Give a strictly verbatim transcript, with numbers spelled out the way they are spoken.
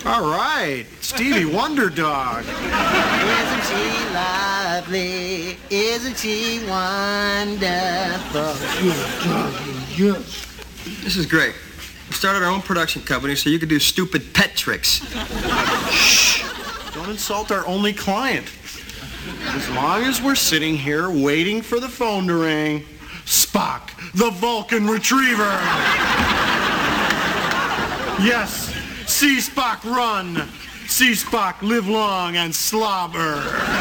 All right, Stevie Wonder Dog. Isn't she lovely? Isn't she wonderful? Yes. This is great. We started our own production company so you could do stupid pet tricks. Shh! Don't insult our only client. As long as we're sitting here waiting for the phone to ring, Spock, the Vulcan Retriever. Yes, see Spock run. See Spock live long and slobber.